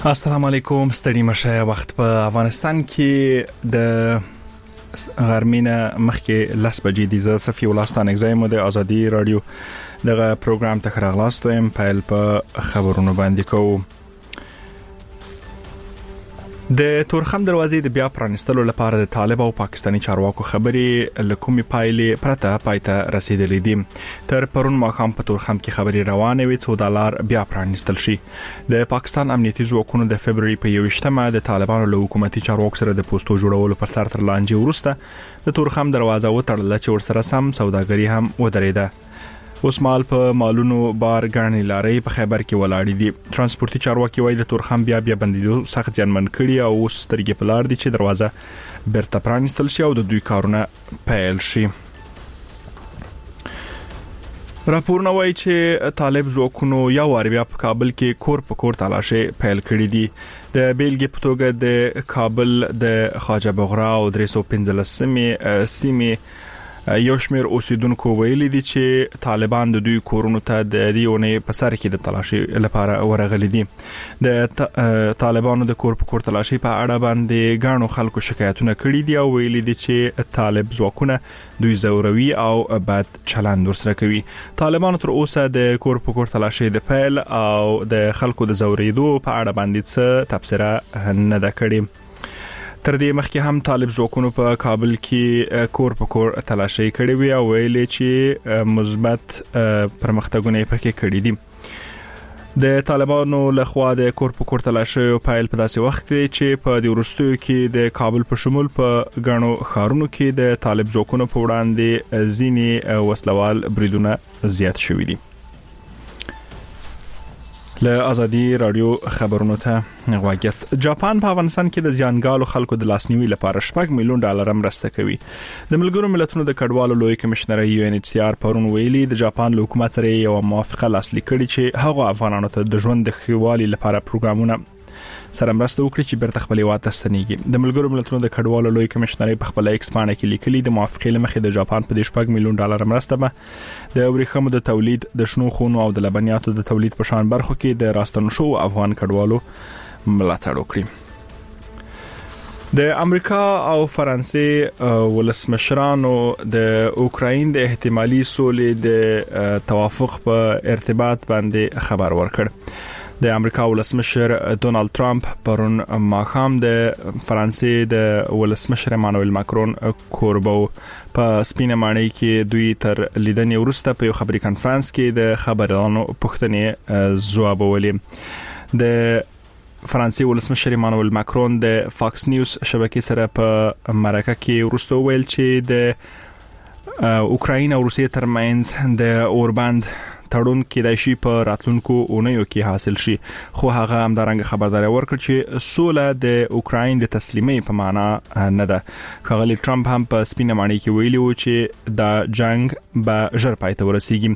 السلام علیکم. ستړي مشه. وخت په افغانستان کې د غرمینه مخکې 10 بجې دي. زه صفي ولستان اگزایم د ازادي رادیو دغه پروګرام ته راغلاست ويم. پایل په خبرونو باندې کوم. د تورخم دروازې د بیا پرانستلو لپاره د طالب او پاکستاني چارواکو خبرې لکومي پایلې پرته پایته رسیدلې دي. تر پرون ماخام په تورخم کې خبرې روانې وي چې د لار بیا پرانستل شي. د پاکستان امنیتي ځواکونو د فبرवरी په 21مه د طالبانو له حکومتي چارواکو سره د پوسټو جوړولو پر سر تر لانجې ورسته د تورخم دروازه وتړل چې ورسره سم سوداګري هم ودرېده. اوس مال په مالونو بار غاڼې لارې په خیبر کې ولاړې دي. ترانسپورتي چارواکي وایي د تورخم بیا بندیدو سخت ځانمن کړي او اوس سترګې په لار دي چې دروازه بیرته پرانستل شي او د دوی کارونه پیل شي. راپورونه وایي چې طالب ځواکونو یو وار بیا په کابل کې کور په کور تلاشي پیل کړي دي. د بیلګې په توګه د کابل د خواجه بغرا او 315 سیمې یو شمیر اوسیدونکو ویلي دي چې طالبان د دوی کورونو ته د دیونه په سر کې د تلاشي لپاره ورغلي دي. د طالبانو د کور په کور تلاشي په اړه باندې غاڼو خلکو شکایتونه کړي دي او ویلي دي چې طالب ځواکونه دوی زوروي او بد چلند ورسره کوي. طالبانو تر اوسه د کور په کور تلاشي د پیل او د خلکو د زوریدو په اړه باندې څه تبصره نه ده کړې. تر دې مخکې هم طالب ځواکونو په کابل کې کور په کور تلاشي کړې وي او ویلي چې مثبت پرمختګونه پکې کړي دي. د طالبانو لخوا د کور په کور تلاشي او پایل په داسې وخت کې چې په د ورستیو کې د کابل په شمول په غاڼو خارونو کې د طالب ځواکونو په وړاندې ځینی وسلوال بریدونه زیات شوي دي. له ازادي رادیو خبرونو ته غواګس. جاپان په افغانستان کې د زیانګالو خلکو د لاسنیوي لپاره $6 میلیون مرسته کوي. د ملګرو ملتونو د کډوالو لوی کمشنر UNHCR پرون ویلي د جاپان حکومت سره یو موافقه لاسلیک کړي چې هغه افغانانو ته د ژوند د ښه والي لپاره پروګرامونه سره مرسته وکړي چې بیرته خپل هیواد ته ستنېږي. د ملګرو ملتونو د کډوالو لوی کمشنر په خپل ایکس باندې کې لیکلي د موافقې لمخې د جاپان په $6 میلیون مرسته به د ورېښمو د تولید، د شنو خونو او د لبنیاتو د تولید په شان برخو کې د راستنو شو افغان کډوالو ملاتړ وکړي. د امریکا او فرانسې ولسمشرانو د اوکراین د احتمالي سولې د توافق په ارتباط باندې خبر ورکړ. د امریکا ولسمشر ډونالد ترامپ پرون ماخام د فرانسې د ولسمشر ایمانوئل ماکرون کوربو په سپینه ماڼۍ کې دوی تر لیدنې وروسته په یو خبري کانفرنس کې د خبرانو پوښتنې ځواب ولې. د فرانسې ولسمشر ایمانوئل ماکرون د فاکس نیوز شبکې سره په مرکه کې وروسته ویل چې د اوکراین او روسیې ترمنځ د اوربند تړون کې د شي په راتلونکو اونیو کې حاصل شي. خو هغه هم درنګ خبرداري ورکړ چې سوله د اوکراین د تسلیمۍ په معنا نه ده. ښاغلي ټرمپ هم په سپینه ماڼۍ کې ویلي و چې دا جنگ به ژر پای ته ورسیږي.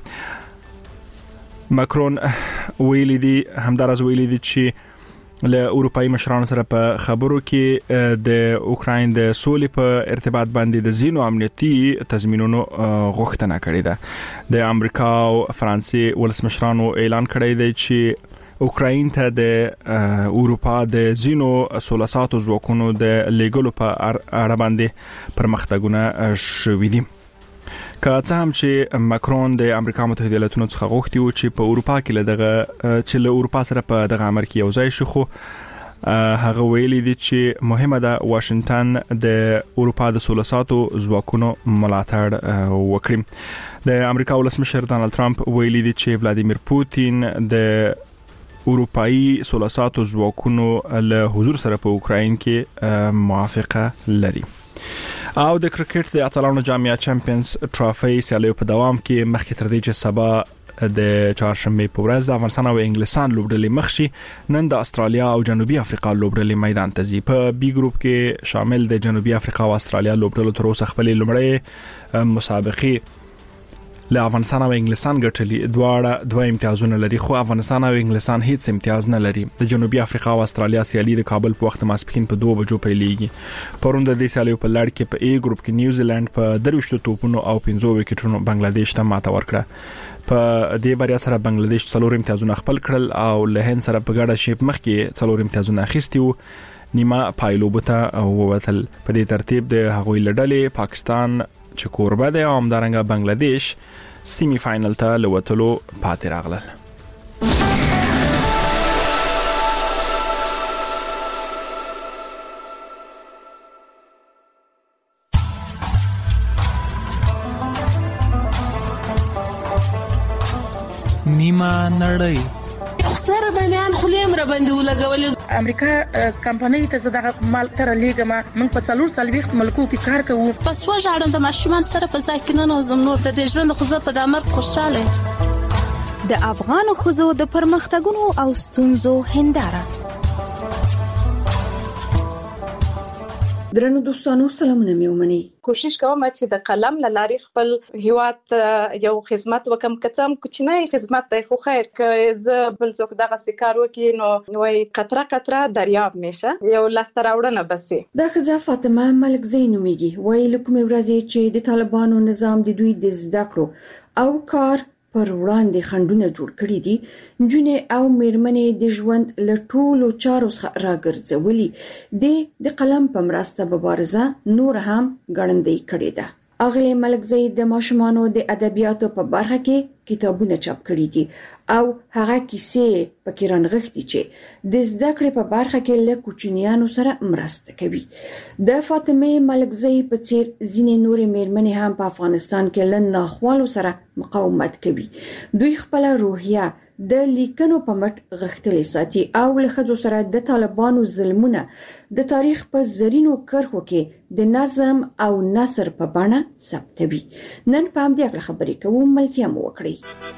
ماکرون ویلي دي همدارس ویلي دي چې له اروپאי مشرانو سره په خبرو کې د اوکراین د سولې په ارتباط باندې د زینو امنیتي تضمینونو غوښتنه کړې ده. د امریکا او فرانسې ولسمشرانو اعلان کړی دی چې اوکراین ته د اروپا د زینو سولساتو ځواکونو د لیګلو په اړه باندې پرمختګونه شوي دي. که څه هم چې ماکرون د امریکا متحده ایالاتونو څخه غوښتي و چې په اروپا کې له اروپا سره په دغه امر کې یو ځای شي، خو هغه ویلي دي چې مهمه ده واشنگټن د اروپا د سولساتو ځواکونو ملاتړ وکړي. د امریکا ولسمشر ډونالد ترامپ ویلي دي چې ولادیمیر پوتین د اروپאי سولساتو ځواکونو له حضور سره په اوکراین کې موافقه لري. او د کرکټ د اتلانو جامعه چمپیونز ټرافي سیالیو په دوام کې مخکې تر دې چې سبا د چهارشنبه په ورځ د افغانستان او انګلستان لوبډلې مخ شي، نن د استرالیا او جنوبي افریقا لوبډلې میدان ته ځي. په بي ګروپ کې شامل د جنوبي افریقا او استرالیا لوبډلو تر اوسه خپل لومړی مسابقې له افغانستان او انګلستان ګټلي دواړه دوه امتیازونه لري خو افغانستان او انګلستان هیڅ امتیاز نه لري د جنوبي افریقا او استرالیا سیالي د کابل په وخت ماسپښین په 2 بجو پیلېږي پرون د دې سیالي په لړ کې په ای ګروپ کې نیوزیلند په 23 توپونو او 15 وکټونو بنگلاديش ته ماته ورکړه په دې بریا سره بنگلاديش 4 امتیازونه خپل کړل او له هند سره په ګډه شیپ مخکې 4 امتیازونه اخیستي وو نیمه پایلوبته ووتل په دې ترتیب د هغوی لړلې پاکستان چې کوربه دی او همدارنګه بنگلاديش سیمی فائنل ته لوتلو پاتې راغلل نیمه نړۍ سره به میان خلیم را باندې ولګولې امریکا کمپنۍ ته زړه مال تر لیګما موږ په 4 ملکو کې کار کوو پس وژاړم د ماشومان سره په ځای کې نه نوزم نور د ژوند خو زه په دمر خوشاله د افغان خوځو د پرمختګونو او ستونزو هنداره درنو دوستانو سلامونه مې ومني کوشش کوم چې د قلم لارې خپل هیواد یو خدمت وکم کڅم کوچنی خدمت دی خو خیر که زه بل څوک دغه سکار وکي نو وای قطره قطره دریاب میشه یو لاستراوړنه بسې دا خزه فاطمه ملک زینومیږي وای لکه مې ورځي چې د طالبانو نظام د دوی د زده کړو او کار پر وړاندې خندونه جوړ کړی دي جنې او میرمنې د ژوند له ټولو چارو څخه راګرځولي د قلم په مرسته مبارزه نور هم ګړندۍ کړې ده اغلی ملک زید د ماشومانو د ادبیاتو په برخه کې کتابونه چاپ کړي دي او هغه کیسې پکې رانغښتي چې د زده کړې په برخه کې له کوچنیانو سره مرسته کوي د فاطمه ملک زید په څیر ځینې نورې میرمنې هم په افغانستان کې له ناخوالو سره مقاومت کوي دوی خپل روحیه د لیکنو په مټ غښتلې ساتي او له ښځو سره د طالبانو ظلمونه د تاریخ په زرینو کرښو کې د نظم او نثر په بڼه ثبتوي نن په همدې اړه خبرې کوو ملتیا مو وکړئ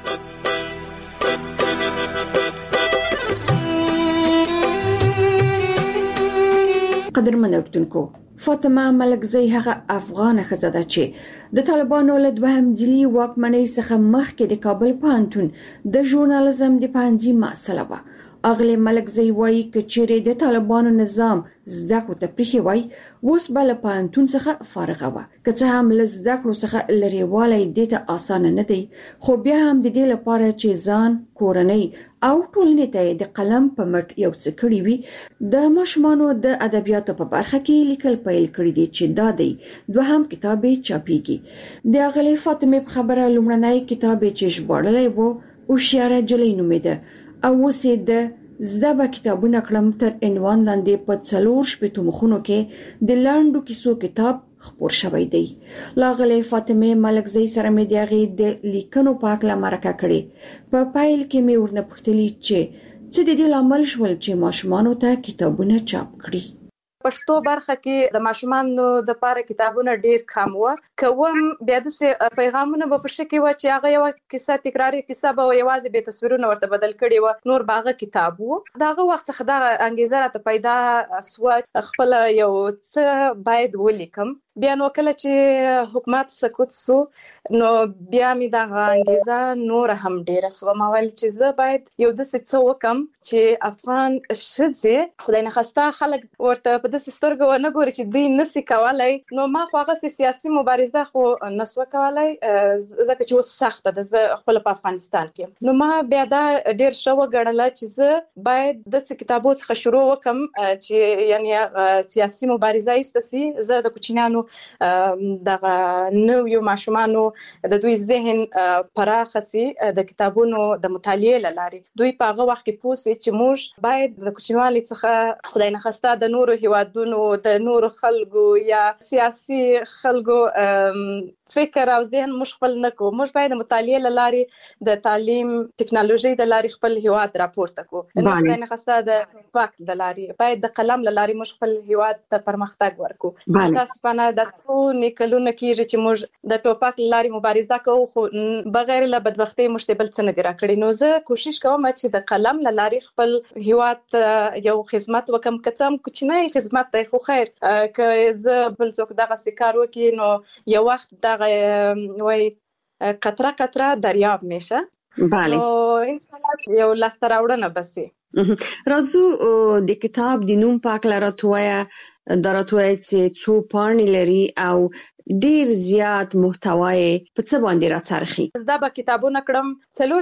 قدرمن اوریدونکو فاطمه ملکزی هغه افغان ښځه ده چې د طالبانو له دوهم ځلي واکمنۍ څخه مخکې د کابل پوهنتون د ژورنالیزم د پوهنځي محصله وه اغلی ملکزی وایي که چیرې د طالبانو نظام زده کړو ته پریښی وای اوس به له پوهنتون څخه فارغه وه که څه هم له زده کړو څخه لرېوالی دې ته اسانه نه دی خو بیا هم د دې لپاره چې ځان کورنۍ او ټولنې ته د قلم په مټ یو څه کړي وي د ماشومانو د ادبیاتو په برخه کې لیکل پیل کړي دي چې دا دی دوهم کتاب چاپیږي د اغلی فاطمه په خبره لومړنی کتاب چې ژباړلی و هوښیاره نجلۍ نومیده او اوس د زده به کتابونه کړم تر عنوان لاندې په 4 مخونو کې د لاندو کیسو کتاب خپور شوی دی لاغله فاطمه ملکزی سره مې دغه د لیکنو پاک لا مرکه کړي په پایل کې مې ورنه پوښتنه چې څه د دې لامل شول چې ماشومان ته کتابونه چاپ کړي پښتو برخه کې د ماشومانو د لپاره کتابونه ډیر کم و کوم بیا د پیغامونه په پښه کې و چې هغه یو کیسه تکراری کیسه به یوازې به تصویرونه ورته بدل کړي و نور باغه کتاب و داغه وخت څخه د انګیزه راته پیدا سو خپل یو څه باید ولیکم بیا نو کله چې حکومت سکوت سو نو بیا می دا انګیزه نور هم ډیر سو ما ویل چې زه باید یو د څه وکم چې افغان ښځې خدای نه خسته خلک ورته په داسې سترګو نه ګوري چې دوی نسی کولای نو ما خو هغه سیاسي مبارزه خو نسو کولای ځکه چې اوس سخته ده زه خپل په افغانستان کې نو ما بیا دا ډیر شو غړل چې زه باید د کتابو څخه شروع وکم چې یعنی سیاسي مبارزه ایستسي زه د کوچنیانو دغه نویو ماشومانو د دوی ذهن پراخسي د کتابونو د مطالعې لارې دوی په هغه وخت کې پوښي چې موږ باید د کوچنیوالي څخه خدای نه خسته د نورو هیوادونو د نورو خلکو یا سیاسي خلکو فکر او ذهن مش خپل نکو موږ باید مطالعې لارې د تعلیم ټکنالوژي د لارې خپل هیواد راپورته کو نه نه خسته د وخت د لارې باید د قلم لارې مش خپل هیواد ته پرمختګ ورکو تاسو په نه د څو نکلونه کېږي چې موږ د ټوپک لارې مبارزه کوو خو بغیر له بدبختۍ مشتبل څه نه دی راکړي نو زه کوشش کوم چې د قلم لارې خپل هیواد یو خدمت وکم کڅم کوچنی خدمت دی خو خیر که زه بل څوک دغه سکار وکي نو یو وخت وای قطره قطره دریاب میشه. بله. نو انشاءالله یو لاسته راوړنه بسي. راځو د کتاب د نوم پاک لراتویا دراتویا چې څو پاڼې لري او ډیر زیات محتوای په څه باندې راڅرخي. زدا به کتابونه کړم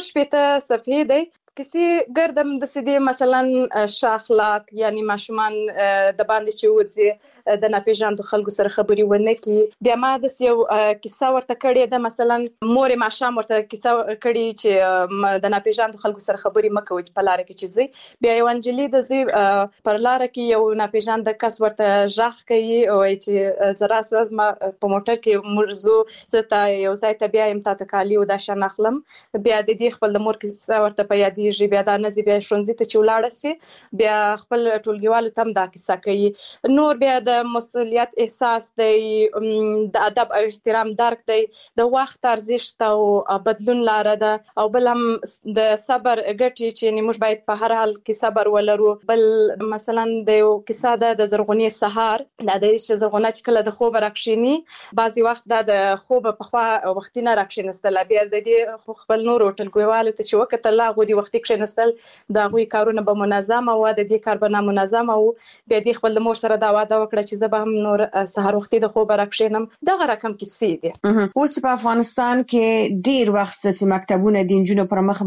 4 صفحې دی. کسی ګردم د سدي مثلا شاخلاق یعنی ماشومان د باندې چې وځي د ناپېژاندو خلکو سره خبري ونه کی. بیا ما د یو کیسه ورته کړې ده، مثلا مور ماشام ورته کیسه کړې چې د ناپېژاندو خلکو سره خبري مکوي په لار کې چې زی. بیا یو انجلی د زی پر لار کې یو ناپېژاند کس ورته ژغ کوي او چې زرا ساز ما په موټر کې مرزو زته یو ځای ته بیا يم تا کالی او دا شان اخلم. بیا د دې خپل مور کیسه ورته په یادې بیا دا نزی بیا شونځي ته چولاړه سي. بیا خپل ټولګیوالو تم دا کیسه کوي. نور بیا د مسؤلیت احساس دی، د ادب او احترام درک دی، د وخت ارزښت او بدلون لاره ده، او بل هم د صبر ګټي چې موږ باید په هر حال کې صبر ولرو. بل مثلا د یو کیسه ده د زرغونی سهار، د دې زرغونه چې کله د خوب راکښینی بعضی وخت د خوب په خوا وختینه راکښینستل. بیا د دې خپل نور ټولګیوالو ته چې وخت الله غوډي وخت نستل دا غوي کارونه به منظم او د دې کار به منظم او بیا د خپل مور سره دا وعده وکړه چې زه به هم نور سحر وختي د خوب راکښینم. دا رقم کیسې دي. اوس په افغانستان کې ډیر وخت چې مکتبونه د نجونو پر مخ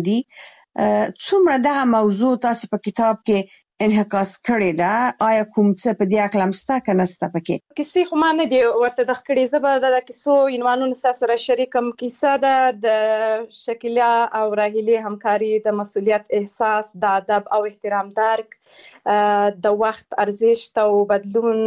باندې څومره دغه موضوع تاسو په کتاب کې انعکاس کړی دا، آیا کوم څه په دې اکلم ستا کنه ستا پکې؟ کیسې خو ما نه دی ورته د کړې، زه به د کیسو عنوانونه سره شریکم. کیسه ده د شکیلا او راهیلې همکاري، د مسؤلیت احساس، د ادب او احترام درک، د وخت ارزښت او بدلون،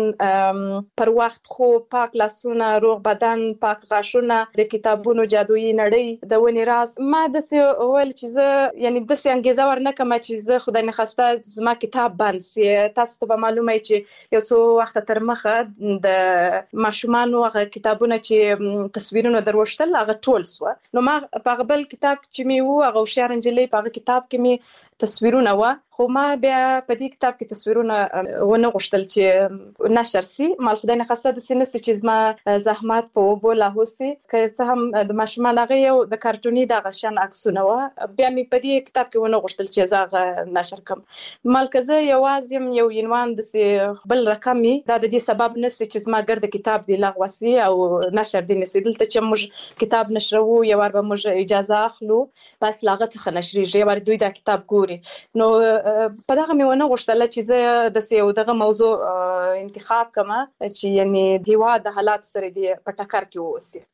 پر وخت خو پاک لاسونه، روغ بدن، پاک غاښونه، د کتابونو جادویي نړۍ، د ونې راز. ما داسې ویل چې زه یعنی داسې انګیزه ورنکم چې زه خدای نخواسته زما کتاب بند سي. تاسو ته به معلومه چې یو څو وخت تر مخه د ماشومانو هغه کتابونه چې تصویرونه دروشتل هغه ټول سو. نو ما په بل کتاب چې می وو هغه هوښیار انجلۍ په کتاب کې می تصویرونه و، خو ما بیا په دې کتاب کې تصویرونه ونه غوښتل چې نشر سي. مال خدای نه خاصه د سینې چې زما زحمت په وبو لا هوسي که څه هم د ماشومان هغه یو د کارټونی د غشن عکسونه و، بیا می په دې کتاب کې ونه غوښتل چې زه نشر کوم. مال که زه یوازې یو عنوان د بل رقمي دا د دې سبب نسی چې زما ګرد کتاب دی لغوسي او نشر دی نسی. دلته چې موږ کتاب نشرو یو ور به موږ اجازه اخلو بس لاغه څخه نشریږي ور دوی دا کتاب ګوري. نو په دغه میونه غوښتل چې زه د یو دغه موضوع انتخاب کما چې یعنی دیوا د حالات سره دی په ټکر کې ووسی.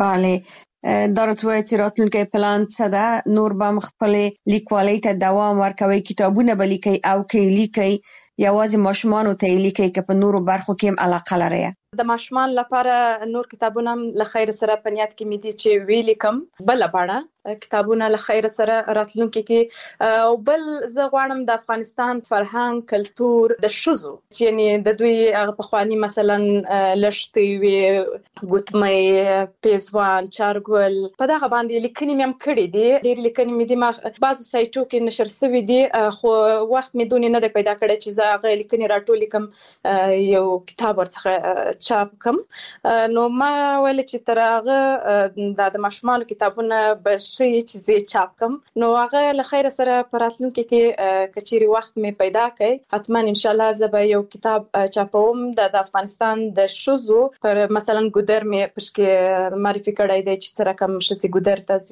bale درتوی چې راتلونکي پلان څه ده؟ نور به خپل لیکوالۍ ته دوام ورکوي، کتابونه به لیکي او کې لیکي یوازې ماشومانو ته لیکي که په نورو برخو کې هم علاقه لري؟ د ماشومان لپاره نور کتابونه له خیر سره په نیت کې مې دي چې ویلي کم بل باندې کتابونه له خیر سره راتلونکي کې. او بل زه غواړم د افغانستان فرهنګ، کلتور، د شذو چې یعنی د دوی په خواني مثلا لشتي وي، ګوتمې، پیزوان، چارګل، په دغه باندې لیکنې مې هم کړې دي. ډېر لیکنې مې دي ما بعضو سایټو کې نشر شوي دي، خو وخت مې دونې نه دی پیدا کړی چې زه هغه لیکنې راټولې کم یو کتاب ورڅخه چاپ کم. نو ما ویل چې تر هغه د ماشومانو کتابونه به شي چې زه چاپ کم. نو هغه له خیر سره په راتلونکي کې کچيري وخت مې پیدا کړي حتما ان شاء الله زه به یو کتاب چاپوم د افغانستان د شذو پر مثلا ګودر مې پښکې معرفي کړی دی چې څنګه کوم شذي ګودر ته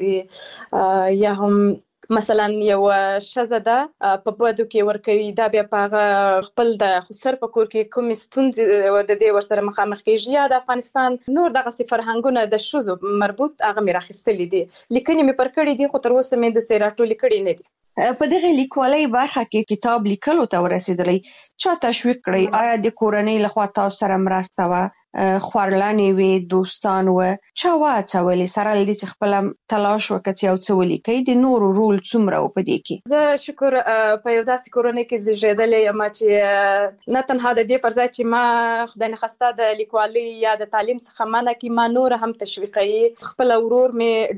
ځي یا هم مثلا یو شزه ده په بده کې ورکوي دا بیا په خپل د خسر په کور کې کوم ستونزې د دې ورسره مخامخ کیږي. یا د افغانستان نور دغه فرهنګونه د شذو مربوط هغه مې راخستلې دي، لیکنې مې پر کړې دي خو تر اوسه مې د سیراټولې کړې نه دي. په دغه لیکوالۍ برخه کې کتاب لیکلو ته ورسېدلې چا تشویق کړی؟ آیا د کورنۍ لخوا تاسو سره مرسته و، خورلانې وي، دوستان و، چا واچولې سره لدې چې خپل تلاش وکړي او څه ولیکي؟ د نورو رول څومره و په دې کې؟ زه شکر په یو داسې کورنۍ کې زیږېدلې یم چې نه تنها د دې پر ځای چې ما خدای نخواسته د لیکوالۍ یا د تعلیم څخه منع کړي، ما نور هم تشویقوي. خپل ورور مې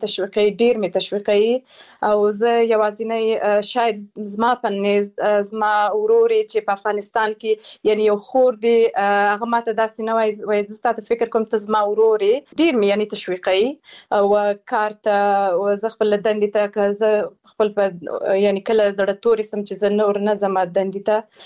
ډېر مې تشویقوي او زه یوازې شاید زما په نزد زما ورور چې په افغانستان کې یعنی یو خور دی هغه ماته داسې نه وای زه فکر کوم ته زما ورورې ډیر مې یعنی تشویقي او کارته او زه خپل دندې ته که زه خپل یعنی کله زړه تورې سم چې زه نور نه زما دندې ته